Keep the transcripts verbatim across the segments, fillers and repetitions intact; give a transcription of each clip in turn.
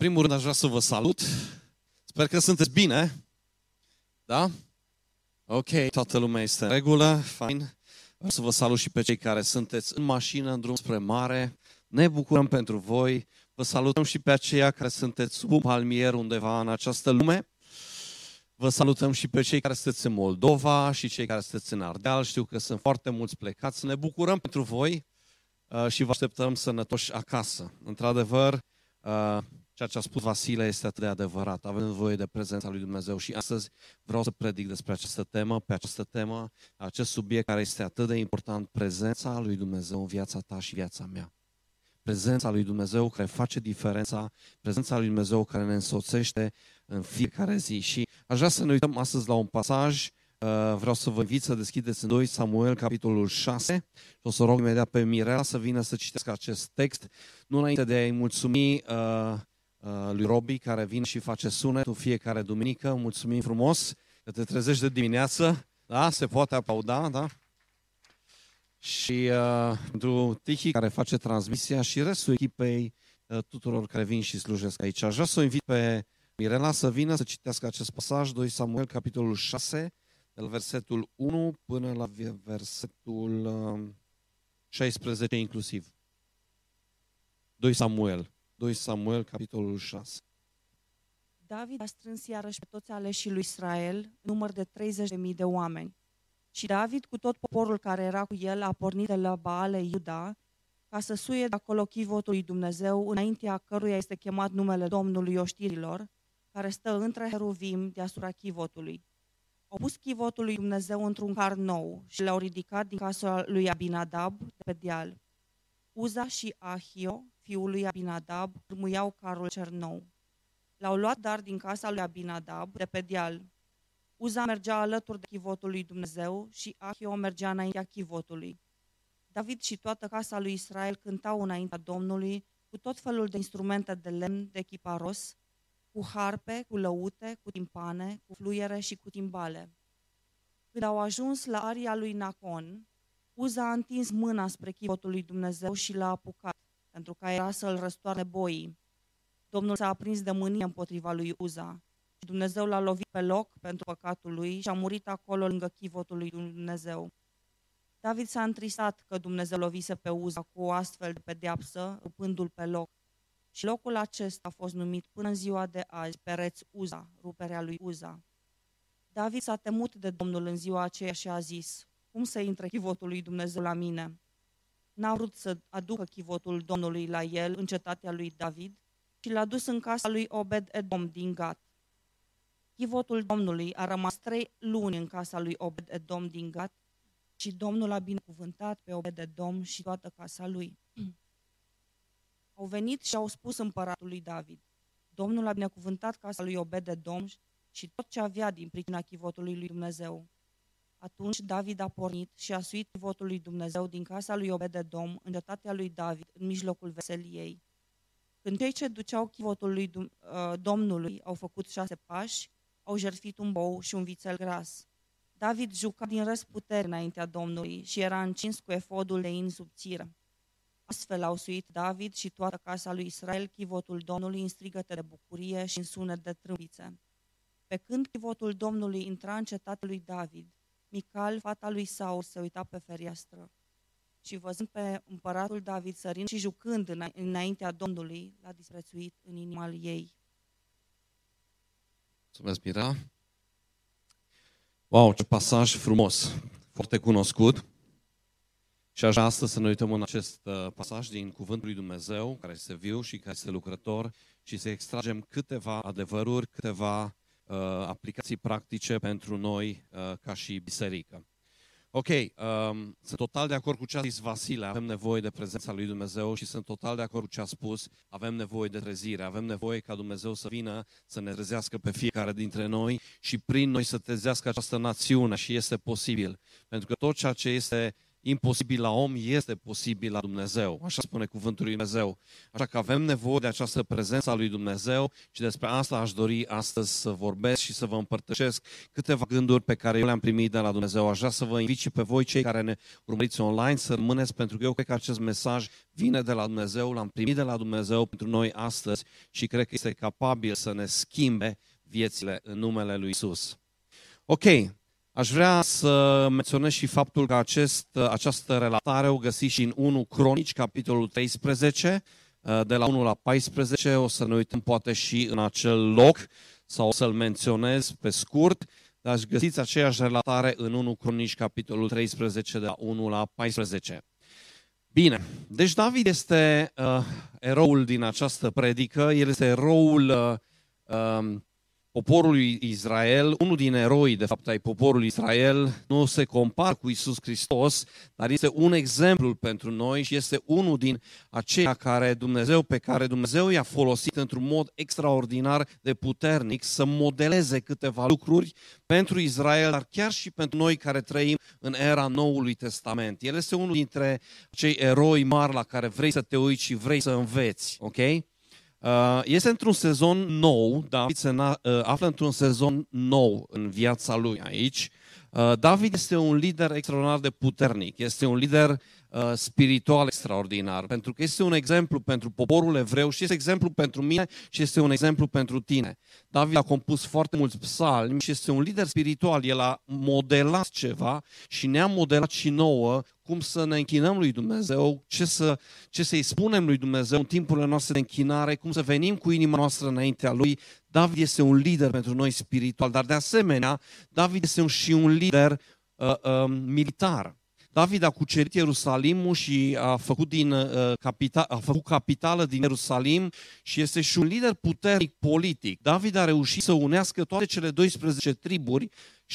primul rând aș vrea să vă salut. Sper că sunteți bine. Da? Ok, toată lumea este în regulă, fain. Vreau să vă salut și pe cei care sunteți în mașină, în drum spre mare. Ne bucurăm pentru voi. Vă salutăm și pe aceia care sunteți sub un palmier undeva în această lume. Vă salutăm și pe cei care sunteți în Moldova și cei care sunteți în Ardeal. Știu că sunt foarte mulți plecați. Ne bucurăm pentru voi și vă așteptăm sănătoși acasă. Într-adevăr, ceea ce a spus Vasile este atât de adevărat. Avem nevoie de prezența lui Dumnezeu și astăzi vreau să predic despre această temă, pe această temă, acest subiect care este atât de important, prezența lui Dumnezeu în viața ta și viața mea. Prezența lui Dumnezeu care face diferența, prezența lui Dumnezeu care ne însoțește în fiecare zi. Și aș vrea să ne uităm astăzi la un pasaj. Vreau să vă invit să deschideți în doi Samuel, capitolul șase. Și o să rog imediat pe Mirela să vină să citească acest text. Nu înainte de a-i mulțumi uh, uh, lui Robi, care vine și face sunetul fiecare duminică. Mulțumim frumos că te trezești de dimineață. Da? Se poate aplauda, da? Și uh, pentru Tihi, care face transmisia, și restul echipei, uh, tuturor care vin și slujesc aici. Aș vrea să o invit pe Mirela să vină să citească acest pasaj, doi Samuel, capitolul șase, de la versetul unu până la versetul uh, șaisprezece inclusiv. doi Samuel, doi Samuel, capitolul șase. David a strâns iarăși pe toți aleșii lui Israel, număr de treizeci de mii de oameni. Și David, cu tot poporul care era cu el, a pornit de la Baale Iuda, ca să suie de acolo chivotul lui Dumnezeu, înaintea căruia este chemat numele Domnului oștirilor, care stă între heruvim deasupra chivotului. Au pus chivotul lui Dumnezeu într-un car nou și l-au ridicat din casa lui Abinadab de pe deal. Uza și Ahio, fiul lui Abinadab, urmuiau carul cer nou. L-au luat dar din casa lui Abinadab de pe deal. Uza mergea alături de chivotul lui Dumnezeu și Ahio mergea înaintea chivotului. David și toată casa lui Israel cântau înaintea Domnului cu tot felul de instrumente de lemn, de chiparos, cu harpe, cu lăute, cu timpane, cu fluiere și cu timbale. Când au ajuns la aria lui Nacon, Uza a întins mâna spre chivotul lui Dumnezeu și l-a apucat, pentru că era să-l răstoarne boii. Domnul s-a aprins de mânie împotriva lui Uza și Dumnezeu l-a lovit pe loc pentru păcatul lui și a murit acolo lângă chivotul lui Dumnezeu. David s-a întristat că Dumnezeu lovise pe Uza cu o astfel de pedeapsă, rupându-l pe loc. Și locul acesta a fost numit până în ziua de azi Pereț Uza, ruperea lui Uza. David s-a temut de Domnul în ziua aceea și a zis: cum să intre chivotul lui Dumnezeu la mine? N-a vrut să aducă chivotul Domnului la el în cetatea lui David și l-a dus în casa lui Obed-Edom din Gat. Chivotul Domnului a rămas trei luni în casa lui Obed-Edom din Gat și Domnul a binecuvântat pe Obed-Edom și toată casa lui. Au venit și au spus împăratului David: Domnul a binecuvântat casa lui Obed-Edom și tot ce avea din pricina chivotului lui Dumnezeu. Atunci David a pornit și a suit chivotul lui Dumnezeu din casa lui Obed-Edom în cetatea lui David, în mijlocul veseliei. Când cei ce duceau chivotul lui Domnului au făcut șase pași, au jertfit un bou și un vițel gras. David juca din răsputeri înaintea Domnului și era încins cu efodul de in subțire. Astfel au suit David și toată casa lui Israel chivotul Domnului în strigăte de bucurie și în sunet de trâmbițe. Pe când chivotul Domnului intra în cetatea lui David, Mical, fata lui Saul, se uita pe fereastră și văzând pe împăratul David sărind și jucând înaintea Domnului, l-a disprețuit în inima ei. Mulțumesc, Mira. Wow, ce pasaj frumos, foarte cunoscut. Și aș vrea astăzi să ne uităm în acest pasaj din Cuvântul lui Dumnezeu, care este viu și care este lucrător, și să extragem câteva adevăruri, câteva uh, aplicații practice pentru noi uh, ca și biserică. Ok, um, sunt total de acord cu ce a zis Vasile, avem nevoie de prezența lui Dumnezeu și sunt total de acord cu ce a spus, avem nevoie de trezire, avem nevoie ca Dumnezeu să vină să ne trezească pe fiecare dintre noi și prin noi să trezească această națiune și este posibil. Pentru că tot ceea ce este imposibil la om este posibil la Dumnezeu. Așa spune cuvântul lui Dumnezeu. Așa că avem nevoie de această prezență a lui Dumnezeu și despre asta aș dori astăzi să vorbesc și să vă împărtășesc câteva gânduri pe care eu le-am primit de la Dumnezeu. Aș vrea să vă invit și pe voi, cei care ne urmăriți online, să rămâneți, pentru că eu cred că acest mesaj vine de la Dumnezeu, l-am primit de la Dumnezeu pentru noi astăzi și cred că este capabil să ne schimbe viețile în numele lui Iisus. Ok. Aș vrea să menționez și faptul că acest, această relatare o găsiți și în unu Cronici, capitolul treisprezece, de la unu la paisprezece, o să ne uităm poate și în acel loc sau o să-l menționez pe scurt, dar găsiți aceeași relatare în unu Cronici, capitolul treisprezece, de la unu la paisprezece. Bine, deci David este uh, eroul din această predică, el este eroul uh, uh, poporului Israel, unul din eroi, de fapt, ai poporului Israel, nu se compară cu Iisus Hristos, dar este un exemplu pentru noi și este unul din aceia care Dumnezeu, pe care Dumnezeu i-a folosit într-un mod extraordinar de puternic să modeleze câteva lucruri pentru Israel, dar chiar și pentru noi care trăim în era Noului Testament. El este unul dintre cei eroi mari la care vrei să te uiți și vrei să înveți, ok? Este într-un sezon nou, David se află într-un sezon nou în viața lui aici. David este un lider extraordinar de puternic, este un lider spiritual extraordinar, pentru că este un exemplu pentru poporul evreu și este exemplu pentru mine și este un exemplu pentru tine. David a compus foarte mulți psalmi și este un lider spiritual, el a modelat ceva și ne-a modelat și nouă cum să ne închinăm lui Dumnezeu, ce, să, ce să-i spunem lui Dumnezeu în timpurile noastre de închinare, cum să venim cu inima noastră înaintea lui. David este un lider pentru noi spiritual, dar de asemenea, David este și un lider uh, uh, militar. David a cucerit Ierusalimul și a făcut, din, uh, capital, a făcut capitală din Ierusalim și este și un lider puternic politic. David a reușit să unească toate cele douăsprezece triburi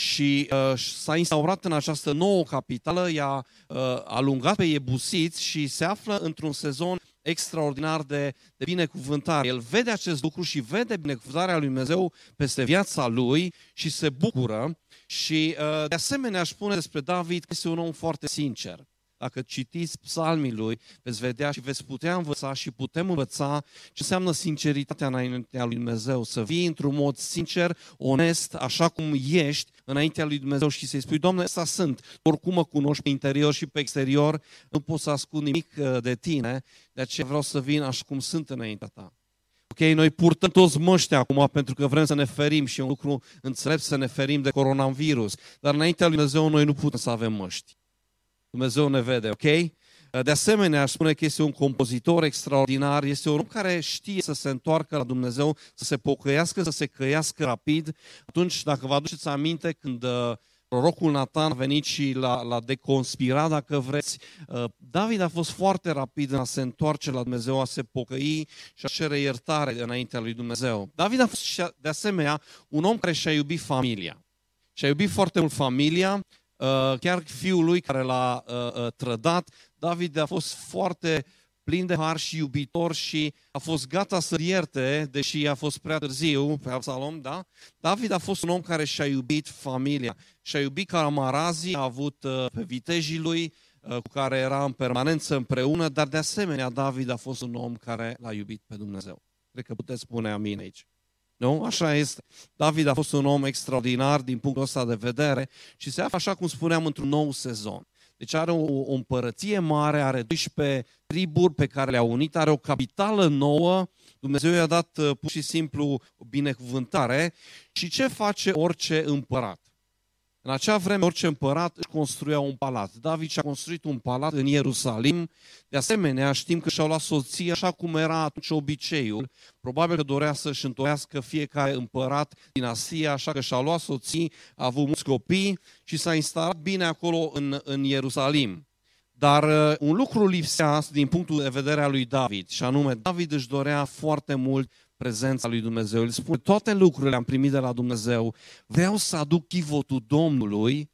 și uh, s-a instaurat în această nouă capitală, i-a uh, alungat pe iebusiți și se află într-un sezon extraordinar de, de binecuvântare. El vede acest lucru și vede binecuvântarea lui Dumnezeu peste viața lui și se bucură. Și de asemenea aș spune despre David că este un om foarte sincer. Dacă citiți psalmii lui, veți vedea și veți putea învăța și putem învăța ce înseamnă sinceritatea înaintea lui Dumnezeu. Să vii într-un mod sincer, onest, așa cum ești înaintea lui Dumnezeu și să-i spui, Doamne, ăsta sunt, oricum mă cunoști pe interior și pe exterior, nu pot să ascund nimic de tine, de aceea vreau să vin așa cum sunt înaintea ta. Ok, noi purtăm toți măști acum pentru că vrem să ne ferim și e un lucru înțelept să ne ferim de coronavirus, dar înaintea lui Dumnezeu noi nu putem să avem măști. Dumnezeu ne vede, ok? De asemenea, aș spune că este un compozitor extraordinar, este un om care știe să se întoarcă la Dumnezeu, să se pocăiască, să se căiască rapid. Atunci, dacă vă aduceți aminte, când prorocul Natan a venit și l-a, l-a deconspirat, dacă vreți, David a fost foarte rapid în a se întoarce la Dumnezeu, a se pocăi și a cere iertare înaintea lui Dumnezeu. David a fost de asemenea un om care și-a iubit familia. Și-a iubit foarte mult familia, chiar fiul lui care l-a trădat. David a fost foarte plin de har și iubitor și a fost gata să ierte, deși a fost prea târziu pe Absalom, da? David a fost un om care și-a iubit familia, și-a iubit camarazii, a avut pe vitejii lui cu care era în permanență împreună, dar de asemenea David a fost un om care l-a iubit pe Dumnezeu. Cred că puteți spune amin aici. Nu? Așa este. David a fost un om extraordinar din punctul ăsta de vedere și se află, așa cum spuneam, într-un nou sezon. Deci are o, o împărăție mare, are doisprezece triburi pe care le-a unit, are o capitală nouă, Dumnezeu i-a dat pur și simplu binecuvântare. Și ce face orice împărat? În acea vreme, orice împărat își construia un palat. David și-a construit un palat în Ierusalim. De asemenea, știm că și-au luat soție așa cum era atunci obiceiul. Probabil că dorea să-și întoiască fiecare împărat din Asia, așa că și-a luat soții, a avut mulți copii și s-a instalat bine acolo în, în Ierusalim. Dar uh, un lucru lipsea din punctul de vedere al lui David, și anume, David își dorea foarte mult prezența lui Dumnezeu. El spune, toate lucrurile am primit de la Dumnezeu, vreau să aduc chivotul Domnului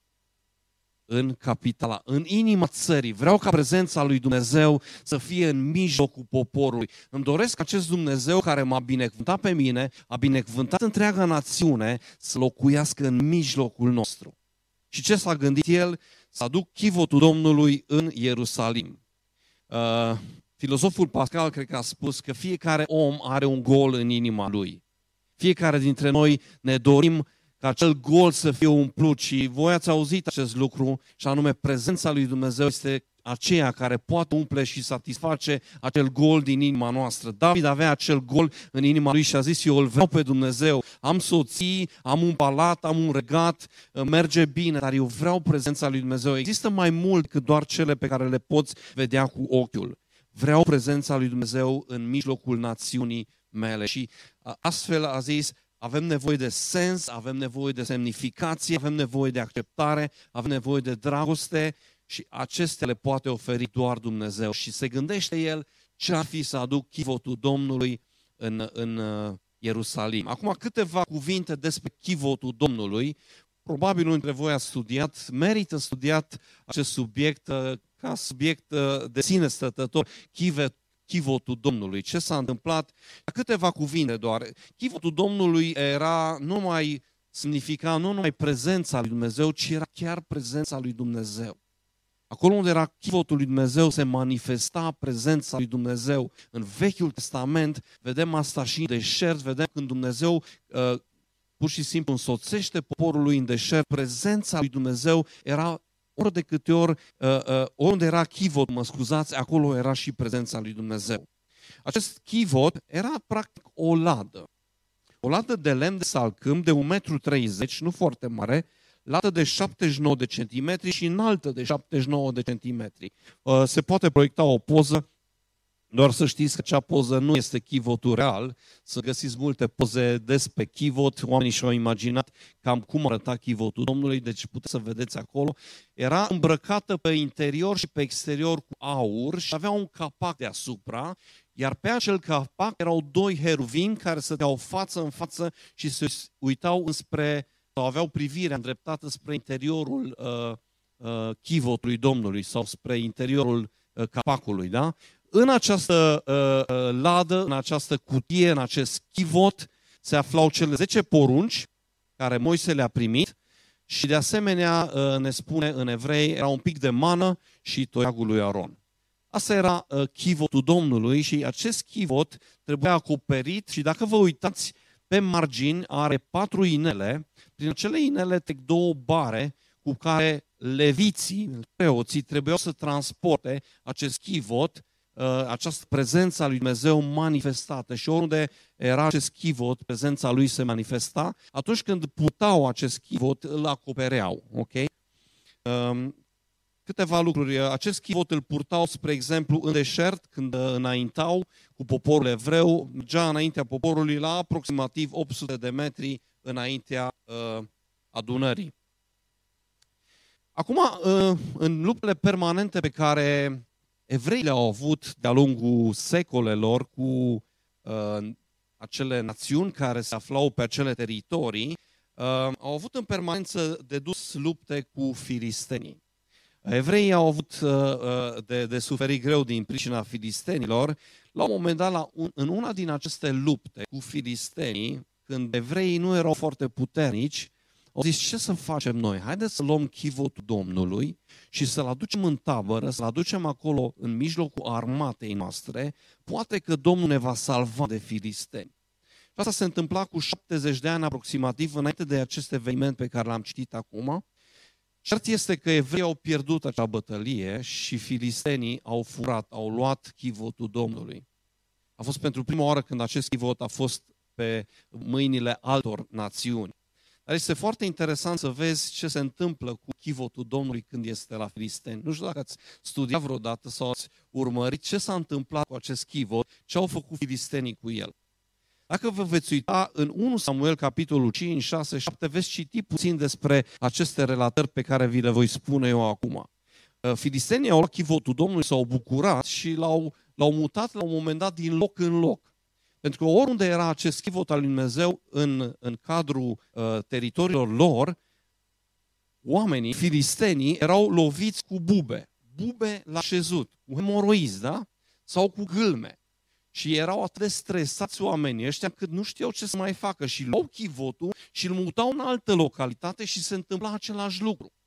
în capitala, în inima țării. Vreau ca prezența lui Dumnezeu să fie în mijlocul poporului. Îmi doresc acest Dumnezeu care m-a binecuvântat pe mine, a binecuvântat întreaga națiune, să locuiască în mijlocul nostru. Și ce s-a gândit el? să aduc chivotul Domnului în Ierusalim. Uh, filozoful Pascal cred că a spus că fiecare om are un gol în inima lui. Fiecare dintre noi ne dorim ca acel gol să fie umplut și voi ați auzit acest lucru și anume prezența lui Dumnezeu este aceea care poate umple și satisface acel gol din inima noastră. David avea acel gol în inima lui și a zis, eu îl vreau pe Dumnezeu, am soții, am un palat, am un regat, merge bine, dar eu vreau prezența lui Dumnezeu. Există mai mult decât doar cele pe care le poți vedea cu ochiul. Vreau prezența lui Dumnezeu în mijlocul națiunii mele și astfel a zis, avem nevoie de sens, avem nevoie de semnificație, avem nevoie de acceptare, avem nevoie de dragoste și acestea le poate oferi doar Dumnezeu. Și se gândește el ce ar fi să aduc chivotul Domnului în, în Ierusalim. Acum câteva cuvinte despre chivotul Domnului. Probabil unul dintre voi a studiat, merită studiat acest subiect ca subiect de sine stătător, chivotul Domnului. Ce s-a întâmplat? Câteva cuvinte doar. Chivotul Domnului era nu numai semnifica nu numai prezența lui Dumnezeu, ci era chiar prezența lui Dumnezeu. Acolo unde era chivotul lui Dumnezeu se manifesta prezența lui Dumnezeu. În Vechiul Testament vedem asta și în deșert, vedem când Dumnezeu uh, pur și simplu însoțește poporul lui în deșert. Prezența lui Dumnezeu era ori de câte ori, uh, uh, unde era chivot, mă scuzați, acolo era și prezența lui Dumnezeu. Acest chivot era practic o ladă. O ladă de lemn de salcâm de un metru treizeci, nu foarte mare, lată de șaptezeci și nouă de centimetri și înaltă de șaptezeci și nouă de centimetri. Uh, se poate proiecta o poză, doar să știți că acea poză nu este chivotul real, să găsiți multe poze despre chivot, oamenii și-au imaginat cam cum arăta chivotul Domnului, deci puteți să vedeți acolo. Era îmbrăcată pe interior și pe exterior cu aur și avea un capac deasupra, iar pe acel capac erau doi heruvimi care stăteau față în față și se uitau înspre, sau aveau privirea îndreptată spre interiorul uh, uh, chivotului Domnului sau spre interiorul uh, capacului, da? În această uh, uh, ladă, în această cutie, în acest chivot, se aflau cele zece porunci care Moise le-a primit și de asemenea uh, ne spune în Evrei, era un pic de mană și toiagul lui Aron. Asta era uh, chivotul Domnului și acest chivot trebuia acoperit și dacă vă uitați pe margini are patru inele, prin acele inele trec două bare cu care leviții, preoții, trebuiau să transporte acest chivot, această prezență a lui Dumnezeu manifestată și oriunde era acest chivot, prezența lui se manifesta, atunci când purtau acest chivot, îl acopereau. Okay? Câteva lucruri. Acest chivot îl purtau, spre exemplu, în deșert, când înaintau cu poporul evreu, mergea înaintea poporului la aproximativ opt sute de metri înaintea uh, adunării. Acum, uh, în luptele permanente pe care evreii le-au avut de-a lungul secolelor cu uh, acele națiuni care se aflau pe acele teritorii, uh, au avut în permanență de dus lupte cu filistenii. Evreii au avut uh, de, de suferit greu din pricina filistenilor. La un moment dat, la un, în una din aceste lupte cu filistenii, când evreii nu erau foarte puternici, au zis, ce să facem noi? Haideți să luăm chivotul Domnului și să-l aducem în tabără, să-l aducem acolo în mijlocul armatei noastre, poate că Domnul ne va salva de filisteni. Și asta se întâmpla cu șaptezeci de ani aproximativ înainte de acest eveniment pe care l-am citit acum. Cert este că evreii au pierdut acea bătălie și filistenii au furat, au luat chivotul Domnului. A fost pentru prima oară când acest chivot a fost pe mâinile altor națiuni. Dar este foarte interesant să vezi ce se întâmplă cu chivotul Domnului când este la filisteni. Nu știu dacă ați studiat vreodată sau ați urmărit ce s-a întâmplat cu acest chivot, ce au făcut filistenii cu el. Dacă vă veți uita în unu Samuel, capitolul cinci, șase, șapte, veți citi puțin despre aceste relatări pe care vi le voi spune eu acum. Filistenii au luat chivotul Domnului, s-au bucurat și l-au, l-au mutat la un moment dat din loc în loc. Pentru că oriunde era acest chivot al lui Dumnezeu în, în cadrul uh, teritoriilor lor, oamenii, filistenii, erau loviți cu bube. Bube la șezut, cu hemoroizi, da? Sau cu gâlme. Și erau atât de stresați oamenii ăștia cât nu știau ce să mai facă și luau chivotul și îl mutau în altă localitate și se întâmpla același lucru.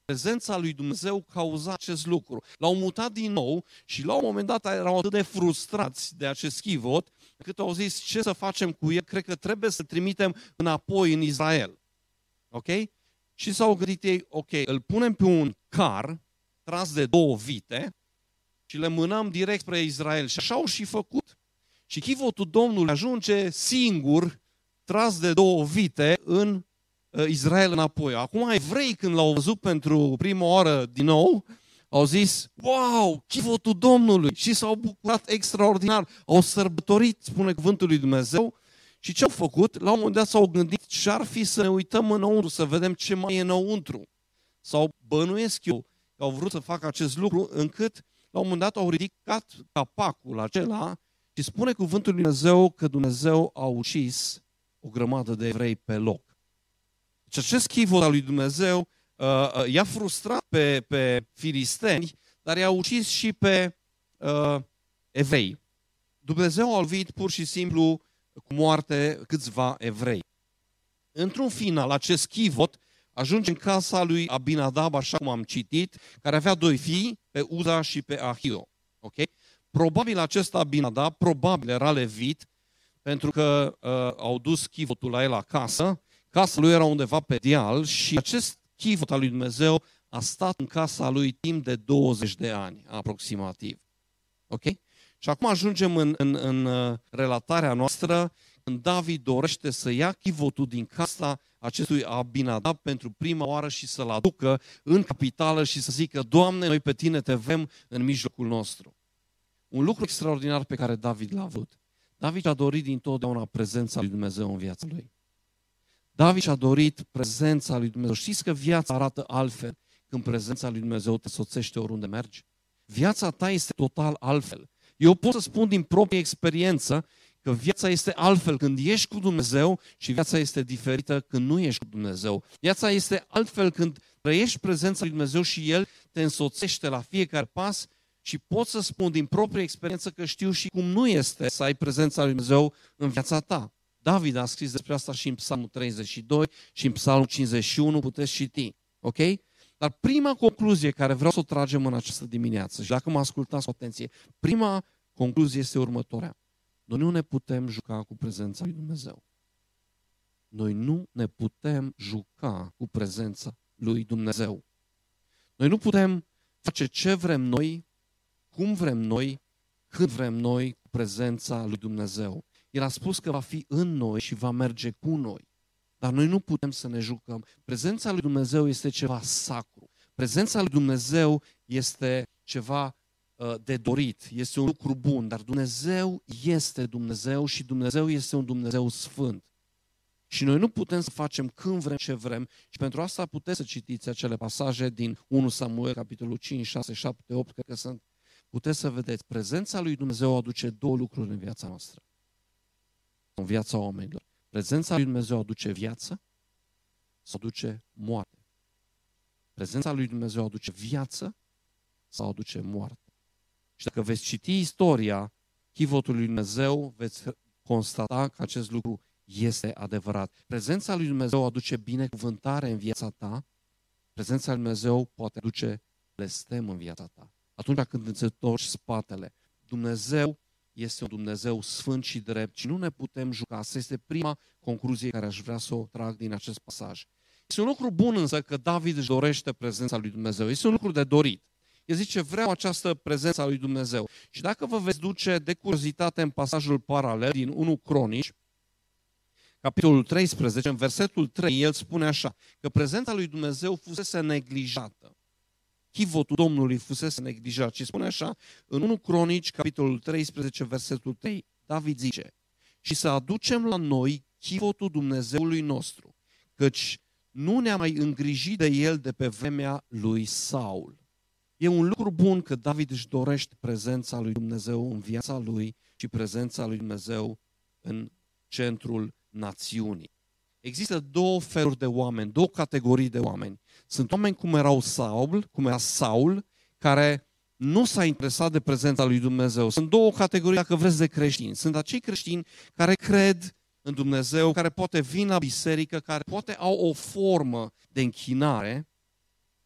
Prezența lui Dumnezeu cauza acest lucru. L-au mutat din nou și la un moment dat erau atât de frustrați de acest chivot, încât au zis ce să facem cu el, cred că trebuie să trimitem înapoi în Israel. Ok? Și s-au gândit ei, ok, îl punem pe un car tras de două vite și le mânăm direct spre Israel. Și așa au și făcut. Și chivotul Domnului ajunge singur, tras de două vite, în Israel înapoi. Acum evrei, când l-au văzut pentru prima oară din nou, au zis, wow, chivotul Domnului! Și s-au bucurat extraordinar. Au sărbătorit, spune cuvântul lui Dumnezeu. Și ce au făcut? La un moment dat s-au gândit ce ar fi să ne uităm înăuntru, să vedem ce mai e înăuntru. Sau bănuiesc eu că au vrut să facă acest lucru, încât la un moment dat au ridicat capacul acela și spune cuvântul lui Dumnezeu că Dumnezeu a ucis o grămadă de evrei pe loc. Și acest chivot al lui Dumnezeu uh, i-a frustrat pe, pe filisteni, dar i-a ucis și pe uh, evrei. Dumnezeu a lovit pur și simplu cu moarte câțiva evrei. Într-un final, acest chivot ajunge în casa lui Abinadab, așa cum am citit, care avea doi fii, pe Uza și pe Ahio. Okay? Probabil acest Abinadab, probabil era levit, pentru că uh, au dus chivotul la el acasă. Casa lui era undeva pe deal și acest chivot al lui Dumnezeu a stat în casa lui timp de douăzeci de ani, aproximativ. Ok? Și acum ajungem în, în, în relatarea noastră, când David dorește să ia chivotul din casa acestui Abinadab pentru prima oară și să-l aducă în capitală și să zică, Doamne, noi pe tine te vrem în mijlocul nostru. Un lucru extraordinar pe care David l-a avut. David a dorit dintotdeauna prezența lui Dumnezeu în viața lui. David și-a dorit prezența lui Dumnezeu. Știți că viața arată altfel când prezența lui Dumnezeu te soțește oriunde mergi? Viața ta este total altfel. Eu pot să spun din proprie experiență că viața este altfel când ești cu Dumnezeu și viața este diferită când nu ești cu Dumnezeu. Viața este altfel când trăiești prezența lui Dumnezeu și El te însoțește la fiecare pas și pot să spun din proprie experiență că știu și cum nu este să ai prezența lui Dumnezeu în viața ta. David a scris despre asta și în Psalmul treizeci și doi și în Psalmul cincizeci și unu, puteți citi. Ok? Dar prima concluzie care vreau să o tragem în această dimineață, și dacă mă ascultați cu atenție, prima concluzie este următoarea. Noi nu ne putem juca cu prezența lui Dumnezeu. Noi nu ne putem juca cu prezența lui Dumnezeu. Noi nu putem face ce vrem noi, cum vrem noi, cât vrem noi cu prezența lui Dumnezeu. El a spus că va fi în noi și va merge cu noi. Dar noi nu putem să ne jucăm. Prezența lui Dumnezeu este ceva sacru. Prezența lui Dumnezeu este ceva uh, de dorit, este un lucru bun, dar Dumnezeu este Dumnezeu și Dumnezeu este un Dumnezeu sfânt. Și noi nu putem să facem când vrem ce vrem și pentru asta puteți să citiți acele pasaje din unu Samuel, capitolul cinci, șase, șapte, opt, cred că sunt. Puteți să vedeți, prezența lui Dumnezeu aduce două lucruri în viața noastră. În viața oamenilor. Prezența lui Dumnezeu aduce viață sau aduce moarte. Prezența lui Dumnezeu aduce viață sau aduce moarte. Și dacă veți citi istoria chivotului lui Dumnezeu, veți constata că acest lucru este adevărat. Prezența lui Dumnezeu aduce binecuvântare în viața ta. Prezența lui Dumnezeu poate aduce blestem în viața ta. Atunci când îți întorci spatele, Dumnezeu este un Dumnezeu sfânt și drept și nu ne putem juca. Asta este prima concluzie care aș vrea să o trag din acest pasaj. Este un lucru bun însă că David își dorește prezența lui Dumnezeu. Este un lucru de dorit. El zice, vreau această prezență a lui Dumnezeu. Și dacă vă veți duce de curiozitate în pasajul paralel din unu Cronici, capitolul treisprezece, în versetul trei, el spune așa, că prezența lui Dumnezeu fusese neglijată. Chivotul Domnului fusese neglijat. Și spune așa, în unu Cronici, capitolul treisprezece, versetul trei, David zice, și să aducem la noi chivotul Dumnezeului nostru, căci nu ne-a mai îngrijit de el de pe vremea lui Saul. E un lucru bun că David își dorește prezența lui Dumnezeu în viața lui și prezența lui Dumnezeu în centrul națiunii. Există două feluri de oameni, două categorii de oameni. Sunt oameni cum erau Saul, cum era Saul, care nu s-a interesat de prezența lui Dumnezeu. Sunt două categorii, dacă vreți, de creștini. Sunt acei creștini care cred în Dumnezeu, care poate vin la biserică, care poate au o formă de închinare,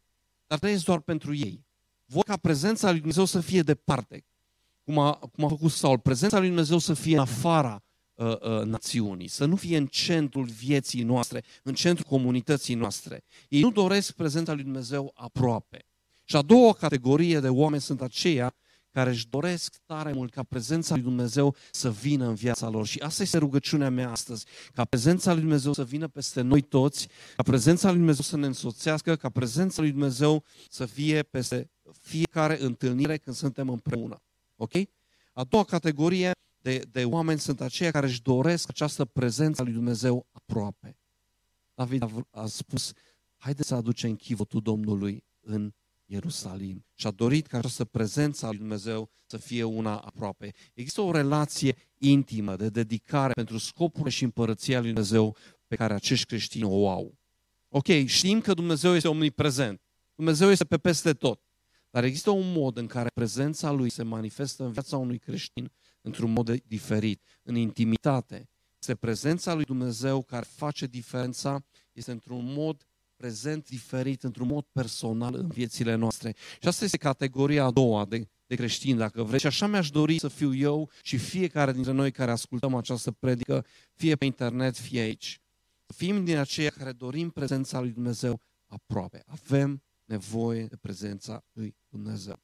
dar trăiesc doar pentru ei. Vor ca prezența lui Dumnezeu să fie departe. Cum a, cum a făcut Saul, prezența lui Dumnezeu să fie în afara uh, uh, națiunii, să nu fie în centrul vieții noastre, în centrul comunității noastre. Ei nu doresc prezența lui Dumnezeu aproape. Și a doua categorie de oameni sunt aceia care își doresc tare mult ca prezența lui Dumnezeu să vină în viața lor. Și asta este rugăciunea mea astăzi, ca prezența lui Dumnezeu să vină peste noi toți, ca prezența lui Dumnezeu să ne însoțească, ca prezența lui Dumnezeu să fie peste fiecare întâlnire când suntem împreună. Ok? A doua categorie de, de oameni sunt aceia care își doresc această prezență a lui Dumnezeu aproape. David a, a spus, haideți să aducem chivotul Domnului în Ierusalim. Și a dorit ca această prezență a lui Dumnezeu să fie una aproape. Există o relație intimă de dedicare pentru scopurile și împărăția lui Dumnezeu pe care acești creștini o au. Ok, știm că Dumnezeu este omniprezent. Dumnezeu este pe peste tot. Dar există un mod în care prezența Lui se manifestă în viața unui creștin într-un mod diferit, în intimitate. Este prezența lui Dumnezeu care face diferența, este într-un mod prezent diferit, într-un mod personal în viețile noastre. Și asta este categoria a doua de, de creștini, dacă vreți. Și așa mi-aș dori să fiu eu și fiecare dintre noi care ascultăm această predică, fie pe internet, fie aici. Să fim din aceia care dorim prezența lui Dumnezeu aproape. Avem nevoie de prezența lui Dumnezeu.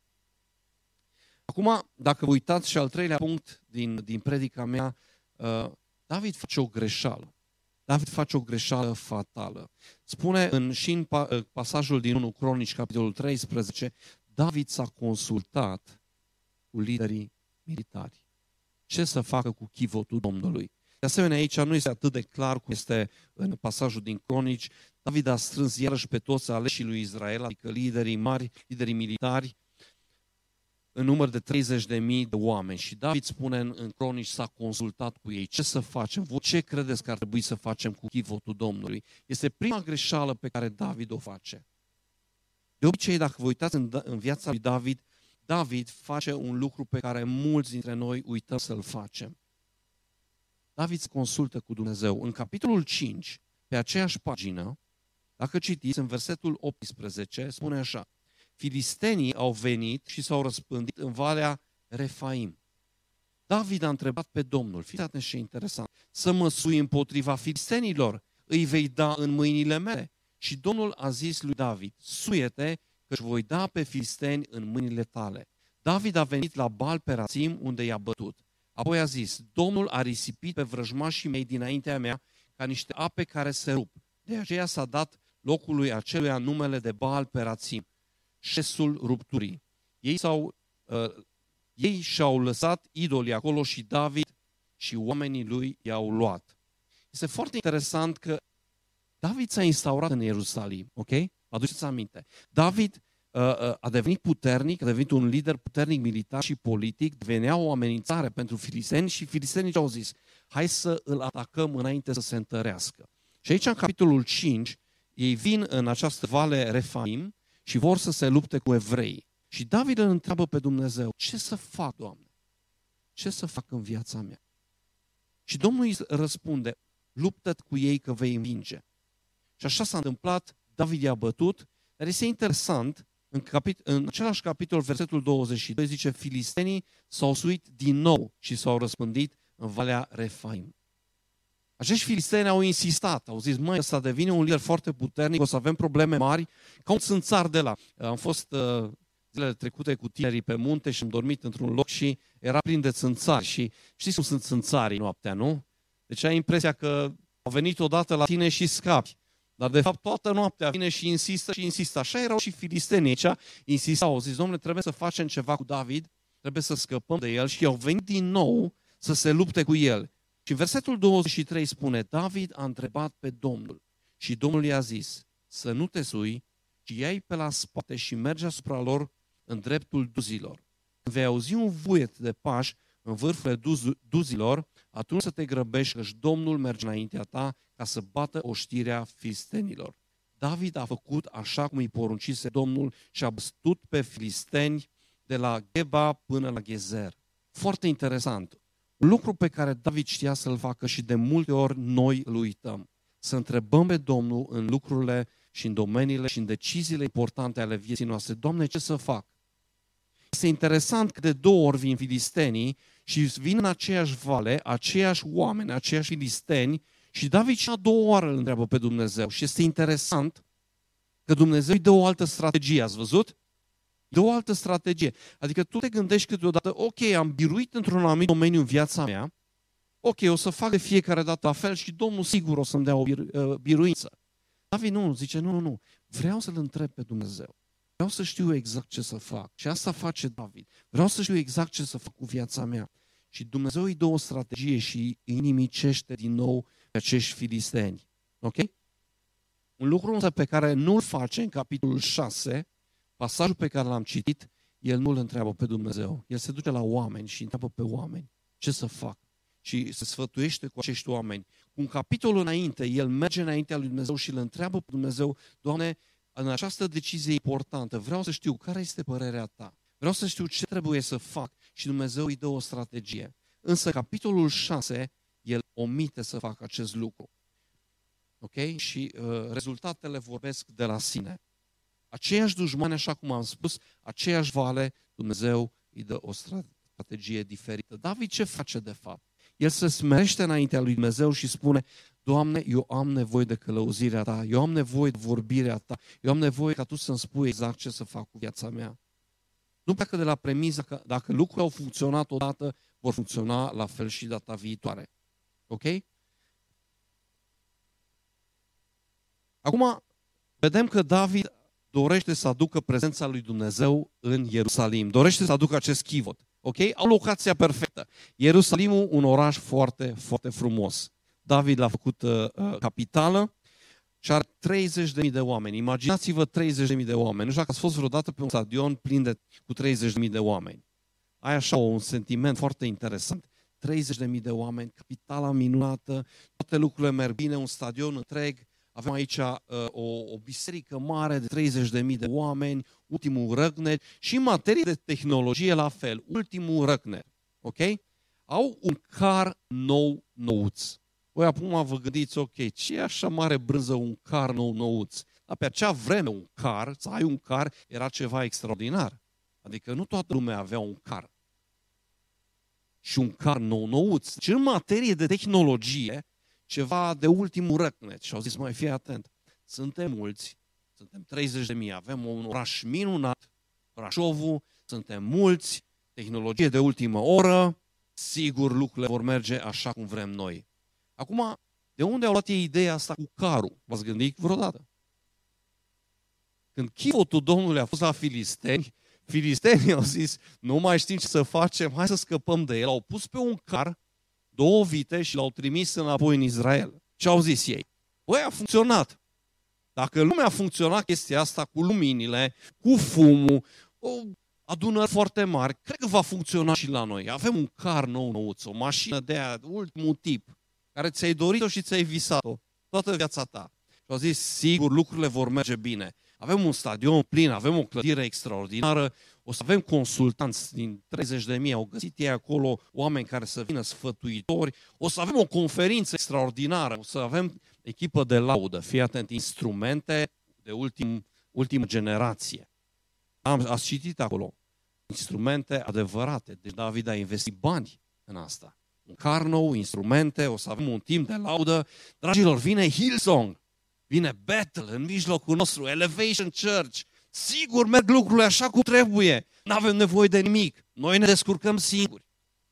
Acum, dacă vă uitați și al treilea punct din, din predica mea, uh, David face o greșeală. David face o greșeală fatală. Spune în, și în pasajul din unu Cronici, capitolul treisprezece, David s-a consultat cu liderii militari. Ce să facă cu chivotul Domnului? De asemenea, aici nu este atât de clar cum este în pasajul din Cronici. David a strâns iarăși pe toți aleșii lui Israel, adică liderii mari, liderii militari, în număr de treizeci de mii de oameni. Și David spune în, în Cronici, s-a consultat cu ei. Ce să facem? Voi ce credeți că ar trebui să facem cu chivotul Domnului? Este prima greșeală pe care David o face. De obicei, dacă vă uitați în, în viața lui David, David face un lucru pe care mulți dintre noi uităm să-l facem. David se consultă cu Dumnezeu. În capitolul cinci, pe aceeași pagină, dacă citiți, în versetul optsprezece, spune așa: filistenii au venit și s-au răspândit în Valea Refaim. David a întrebat pe Domnul, fiți atenți și interesant, să mă sui împotriva filistenilor, îi vei da în mâinile mele. Și Domnul a zis lui David, suie-te, că își voi da pe filisteni în mâinile tale. David a venit la Baal Perasim, unde i-a bătut. Apoi a zis, Domnul a risipit pe vrăjmașii mei dinaintea mea ca niște ape care se rup. De aceea s-a dat locului aceluia numele de Baal Perasim, șesul rupturii. Ei, s-au, uh, ei și-au lăsat idolii acolo și David și oamenii lui i-au luat. Este foarte interesant că David s-a instaurat în Ierusalim, ok? Aduceți aminte. David uh, uh, a devenit puternic, a devenit un lider puternic militar și politic, devenea o amenințare pentru filisteni și filistenii au zis, hai să îl atacăm înainte să se întărească. Și aici, în capitolul cinci, ei vin în această vale Refaim și vor să se lupte cu evrei. Și David îl întreabă pe Dumnezeu, ce să fac, Doamne? Ce să fac în viața mea? Și Domnul îi răspunde, luptă-te cu ei că vei învinge. Și așa s-a întâmplat, David i-a bătut, dar este interesant, în, capit- în același capitol, versetul douăzeci și doi, zice, filistenii s-au suit din nou și s-au răspândit în Valea Refaim. Acești filisteni au insistat, au zis, măi, ăsta devine un lider foarte puternic, o să avem probleme mari, ca un țânțar de la. Am fost uh, zilele trecute cu tinerii pe munte și am dormit într-un loc și era plin de țânțari. Și știți cum sunt țânțarii noaptea, nu? Deci ai impresia că au venit odată la tine și scapi. Dar de fapt toată noaptea vine și insistă și insistă. Așa erau și filistenii aici, insistau, au zis, domnule, trebuie să facem ceva cu David, trebuie să scăpăm de el și au venit din nou să se lupte cu el. Și în versetul douăzeci și trei spune, David a întrebat pe Domnul și Domnul i-a zis, să nu te sui, ci ia-i pe la spate și mergi asupra lor în dreptul duzilor. Când vei auzi un vuiet de pași în vârfurile duz, duzilor, atunci să te grăbești, căci Domnul merge înaintea ta ca să bată oștirea filistenilor. David a făcut așa cum îi poruncise Domnul și a bătut pe filisteni de la Geba până la Gezer. Foarte interesant. Un lucru pe care David știa să-l facă și de multe ori noi îl uităm. Să întrebăm pe Domnul în lucrurile și în domeniile și în deciziile importante ale vieții noastre. Doamne, ce să fac? Este interesant că de două ori vin filistenii și vin în aceeași vale, aceiași oameni, aceiași filisteni și David și a doua oară îl întreabă pe Dumnezeu. Și este interesant că Dumnezeu îi dă o altă strategie, ați văzut? Dă o altă strategie. Adică tu te gândești câteodată, ok, am biruit într-un anumit domeniu în viața mea, ok, o să fac de fiecare dată la fel și Domnul sigur o să-mi dea o biruință. David nu, zice, nu, nu, nu, vreau să-L întreb pe Dumnezeu. Vreau să știu exact ce să fac. Și asta face David. Vreau să știu exact ce să fac cu viața mea. Și Dumnezeu îi dă o strategie și îi nimicește din nou pe acești filisteni. Ok? Un lucru însă pe care nu-l face în capitolul șase, pasajul pe care l-am citit, el nu-l întreabă pe Dumnezeu. El se duce la oameni și întreabă pe oameni ce să fac. Și se sfătuiește cu acești oameni. Cu un capitol înainte, el merge înaintea lui Dumnezeu și îl întreabă pe Dumnezeu, Doamne, în această decizie importantă, vreau să știu care este părerea ta. Vreau să știu ce trebuie să fac și Dumnezeu îi dă o strategie. Însă capitolul șase, el omite să facă acest lucru. Ok? Și uh, rezultatele vorbesc de la sine. Aceiași dușmani, așa cum am spus, aceeași vale, Dumnezeu îi dă o strategie diferită. David ce face de fapt? El se smerește înaintea lui Dumnezeu și spune, Doamne, eu am nevoie de călăuzirea ta, eu am nevoie de vorbirea ta, eu am nevoie ca tu să-mi spui exact ce să fac cu viața mea. Nu pleacă de la premisa că dacă lucrurile au funcționat odată, vor funcționa la fel și data viitoare. Ok? Acum, vedem că David dorește să aducă prezența lui Dumnezeu în Ierusalim. Dorește să aducă acest chivot. Ok? Au locația perfectă. Ierusalimul, un oraș foarte, foarte frumos. David l-a făcut uh, capitală și are treizeci de mii de oameni. Imaginați-vă treizeci de mii de oameni. Nu știu dacă ați fost vreodată pe un stadion plin de, cu treizeci de mii de oameni. Ai așa un sentiment foarte interesant. treizeci de mii de oameni, capitala minunată, toate lucrurile merg bine, un stadion întreg. Avem aici uh, o, o biserică mare de treizeci de mii de oameni, ultimul răgnet și în materie de tehnologie la fel, ultimul răgnet. Ok? Au un car nou nouț. Voi acum vă gândiți, ok, ce e așa mare brânză un car nou nouț? Dar pe acea vreme un car, să ai un car, era ceva extraordinar. Adică nu toată lumea avea un car. Și un car nou nouț. Și în materie de tehnologie, ceva de ultimul răcnet. Și au zis, mai fii atent, suntem mulți, suntem treizeci de mii, avem un oraș minunat, Brașovul, suntem mulți, tehnologie de ultimă oră, sigur lucrurile vor merge așa cum vrem noi. Acum, de unde au luat ei ideea asta cu carul? V-ați gândit vreodată? Când chivotul Domnului a fost la filisteni, filistenii au zis, nu mai știm ce să facem, hai să scăpăm de el. Au pus pe un car două vite și l-au trimis înapoi în Israel. Ce au zis ei? Băi, a funcționat. Dacă lumea a funcționat chestia asta cu luminile, cu fumul, o adunări foarte mari, cred că va funcționa și la noi. Avem un car nou nouț, o mașină de aia, ultimul tip, care ți-ai dorit-o și ți-ai visat-o toată viața ta. Și au zis, sigur, lucrurile vor merge bine. Avem un stadion plin, avem o clădire extraordinară, o să avem consultanți din treizeci de mii, au găsit ei acolo oameni care să vină sfătuitori, o să avem o conferință extraordinară, o să avem echipă de laudă, fii atent, instrumente de ultim, ultimă generație. Am, ați citit acolo, instrumente adevărate, deci David a investit bani în asta. Un car nou, instrumente, o să avem un timp de laudă. Dragilor, vine Hillsong, vine Bethel în mijlocul nostru, Elevation Church. Sigur, merg lucrurile așa cum trebuie. Nu avem nevoie de nimic. Noi ne descurcăm singuri.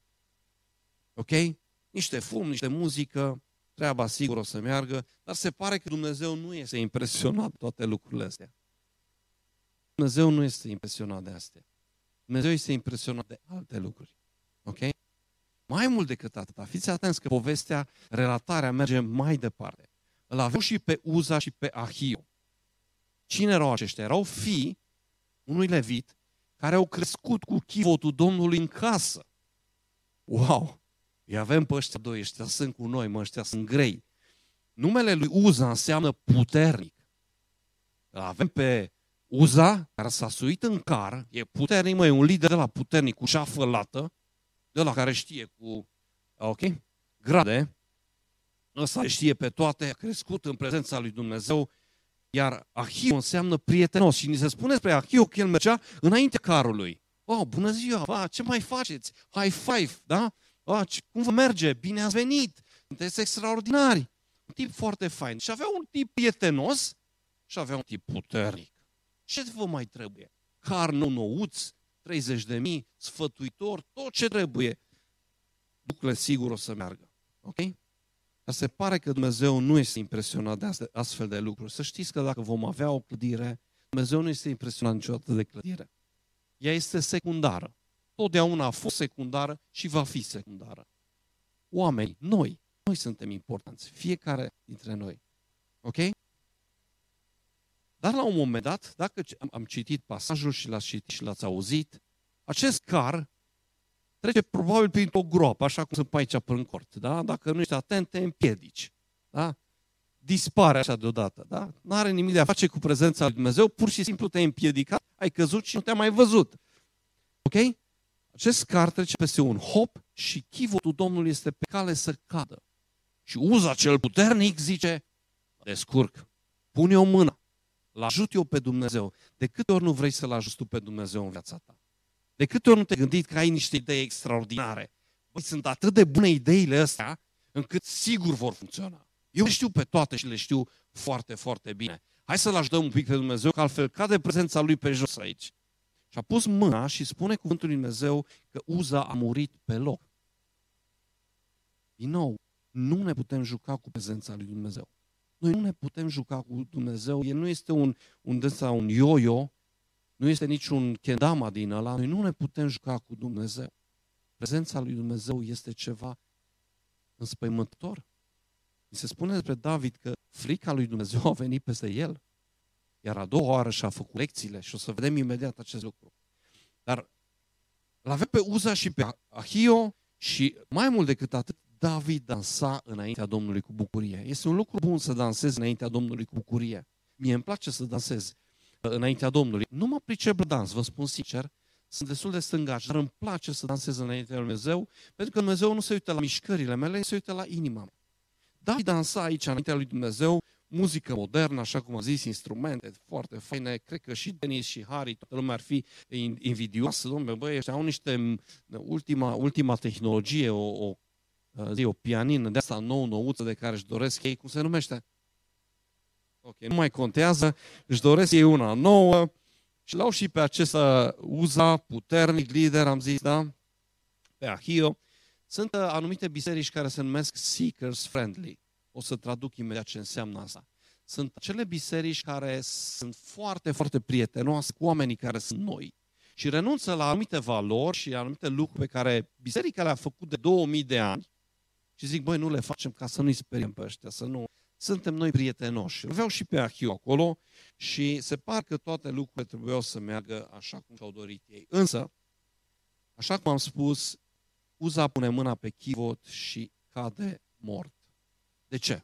Ok? Niște fum, niște muzică, treaba sigur o să meargă, dar se pare că Dumnezeu nu este impresionat de toate lucrurile astea. Dumnezeu nu este impresionat de astea. Dumnezeu este impresionat de alte lucruri. Ok? Mai mult decât atât, fiți atenți că povestea, relatarea merge mai departe. Îl aveau și pe Uza și pe Ahio. Cine erau aceștia? Erau fii unui levit care au crescut cu chivotul Domnului în casă. Wow! Îi avem pe ăștia doi, ăștia sunt cu noi, mă, ăștia sunt grei. Numele lui Uza înseamnă puternic. Îl avem pe Uza, care s-a suit în car, e puternic, mă, e un lider de la puternic, cu șafă lată, de la care știe cu, ok, grade, ăsta știe pe toate, a crescut în prezența lui Dumnezeu, Iar Ahio înseamnă prietenos și ni se spune despre Ahio că el mergea înainte carului. Oh, bună ziua, ba, ce mai faceți? High five, da? Oh, ce, cum vă merge? Bine ați venit! Sunteți extraordinari! Un tip foarte fain. Și avea un tip prietenos și avea un tip puternic. Ce vă mai trebuie? Car nou-nouț, treizeci de mii, sfătuitor, tot ce trebuie. Lucrurile sigur o să meargă. Ok? Dar se pare că Dumnezeu nu este impresionat de astfel de lucruri. Să știți că dacă vom avea o clădire, Dumnezeu nu este impresionat niciodată de clădire. Ea este secundară. Totdeauna a fost secundară și va fi secundară. Oamenii, noi, noi suntem importanți. Fiecare dintre noi. Ok? Dar la un moment dat, dacă am citit pasajul și l-ați citit și l-ați auzit, acest car trece probabil printr-o groapă, așa cum sunt pe aici până în cort. Da? Dacă nu ești atent, te împiedici. Da? Dispare așa deodată. Da? Nu are nimic de a face cu prezența lui Dumnezeu, pur și simplu te-ai împiedicat, ai căzut și nu te-a mai văzut. Ok? Acest car trece peste un hop și chivotul Domnului este pe cale să cadă. Și Uza cel puternic zice, descurc, pune o mână, l-ajut eu pe Dumnezeu. De câte ori nu vrei să-L ajuți tu pe Dumnezeu în viața ta? De câte ori nu te-ai gândit că ai niște idei extraordinare? Băi, sunt atât de bune ideile astea, încât sigur vor funcționa. Eu le știu pe toate și le știu foarte, foarte bine. Hai să-L ajutăm un pic pe Dumnezeu, că altfel cade prezența Lui pe jos aici. Și a pus mâna și spune cuvântul lui Dumnezeu că Uza a murit pe loc. Din nou, nu ne putem juca cu prezența lui Dumnezeu. Noi nu ne putem juca cu Dumnezeu. El nu este un, un, dânsa, un yo-yo, nu este niciun kendama din ăla. Noi nu ne putem juca cu Dumnezeu. Prezența lui Dumnezeu este ceva înspăimântător. Mi se spune despre David că frica lui Dumnezeu a venit peste el. Iar a doua oară și-a făcut lecțiile și o să vedem imediat acest lucru. Dar l-avea pe Uza și pe Ahio și mai mult decât atât, David dansa înaintea Domnului cu bucurie. Este un lucru bun să dansezi înaintea Domnului cu bucurie. Mie îmi place să dansez înaintea Domnului. Nu mă pricep la dans, vă spun sincer, sunt destul de stângaci, dar îmi place să dansez înaintea lui Dumnezeu, pentru că Dumnezeu nu se uită la mișcările mele, se uită la inima mea. David dansa aici înaintea lui Dumnezeu, muzică modernă, așa cum am zis, instrumente foarte faine. Cred că și Denis și Harry, toată lumea ar fi invidioasă. Dom'le, băi, ăștia au niște ultima, ultima tehnologie, o, o, zi, o pianină de asta nou-nouță de care își doresc ei. Cum se numește? Ok, nu mai contează. Își doresc ei una nouă și l-au și pe acesta Uza, puternic, lider, am zis, da? Pe Ahio. Sunt anumite biserici care se numesc seekers friendly. O să traduc imediat ce înseamnă asta. Sunt acele biserici care sunt foarte, foarte prietenoase cu oamenii care sunt noi și renunță la anumite valori și anumite lucruri pe care biserica le-a făcut de două mii de ani și zic, băi, nu le facem ca să nu-i speriem pe ăștia, să nu... Suntem noi prietenoși. Vreau și pe Ahio acolo și se pare că toate lucrurile trebuiau să meargă așa cum și-au dorit ei. Însă, așa cum am spus, Uza pune mâna pe chivot și cade mort. De ce?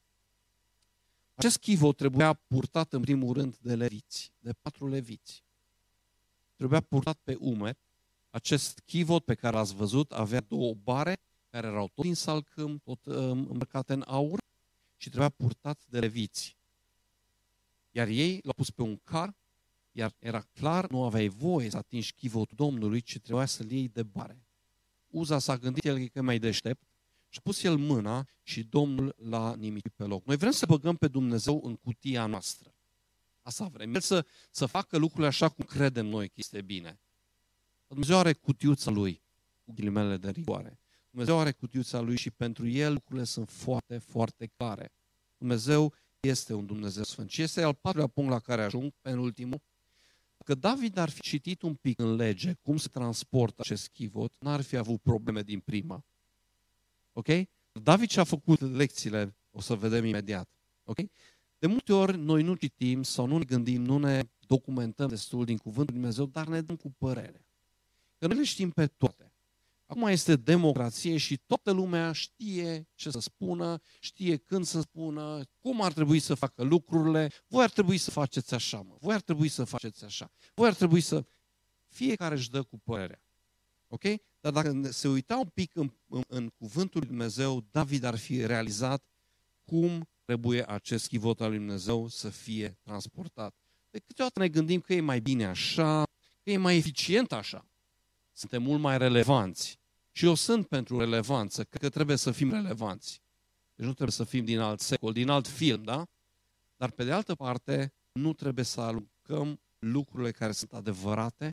Acest chivot trebuia purtat în primul rând de leviți, de patru leviți. Trebuia purtat pe umeri. Acest chivot pe care l-ați văzut avea două bare care erau tot din salcâm, tot um, îmbrăcate în aur și trebuia purtat de leviți. Iar ei l-au pus pe un car, iar era clar, nu aveai voie să atingi chivotul Domnului, ci trebuia să-l iei de bare. Uza s-a gândit el că e mai deștept și a pus el mâna și Domnul l-a nimicit pe loc. Noi vrem să băgăm pe Dumnezeu în cutia noastră. Asta vrem. El să, să facă lucrurile așa cum credem noi că este bine. Dumnezeu are cutiuța lui, cu ghilimele de rigoare. Dumnezeu are cutiuța lui și pentru el lucrurile sunt foarte, foarte clare. Dumnezeu este un Dumnezeu sfânt. Și este al patrulea punct la care ajung, penultimul. Dacă David ar fi citit un pic în lege cum se transportă acest chivot, n-ar fi avut probleme din prima. Ok? David și-a făcut lecțiile, o să vedem imediat. Ok? De multe ori noi nu citim sau nu ne gândim, nu ne documentăm destul din cuvântul lui Dumnezeu, dar ne dăm cu părere. Că noi le știm pe toate. Acum este democrație și toată lumea știe ce să spună, știe când să spună, cum ar trebui să facă lucrurile. Voi ar trebui să faceți așa, mă. Voi ar trebui să faceți așa. Voi ar trebui să... Fiecare își dă cu părerea. Ok? Dar dacă se uita un pic în, în, în cuvântul lui Dumnezeu, David ar fi realizat cum trebuie acest chivot al lui Dumnezeu să fie transportat. De câteodată ne gândim că e mai bine așa, că e mai eficient așa. Suntem mult mai relevanți. Și eu sunt pentru relevanță, cred că trebuie să fim relevanți. Deci nu trebuie să fim din alt secol, din alt film, da? Dar pe de altă parte, nu trebuie să aluncăm lucrurile care sunt adevărate